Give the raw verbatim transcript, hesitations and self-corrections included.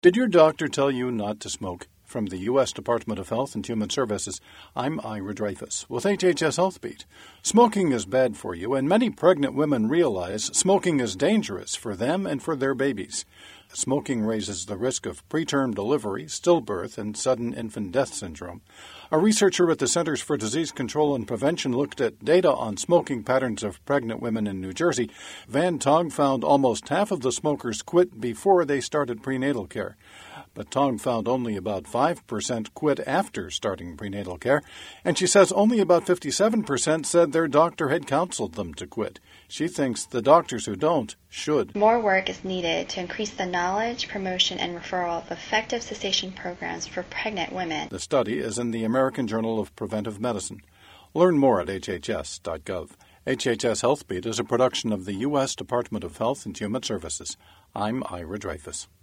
Did your doctor tell you not to smoke? From the U S Department of Health and Human Services, I'm Ira Dreyfus with H H S Health Beat. Smoking is bad for you, and many pregnant women realize smoking is dangerous for them and for their babies. Smoking raises the risk of preterm delivery, stillbirth, and sudden infant death syndrome. A researcher at the Centers for Disease Control and Prevention looked at data on smoking patterns of pregnant women in New Jersey. Van Tong found almost half of the smokers quit before they started prenatal care. But Tong found only about five percent quit after starting prenatal care, and she says only about fifty-seven percent said their doctor had counseled them to quit. She thinks the doctors who don't should. More work is needed to increase the knowledge, promotion, and referral of effective cessation programs for pregnant women. The study is in the American Journal of Preventive Medicine. Learn more at H H S dot gov. H H S Health Beat is a production of the U S Department of Health and Human Services. I'm Ira Dreyfus.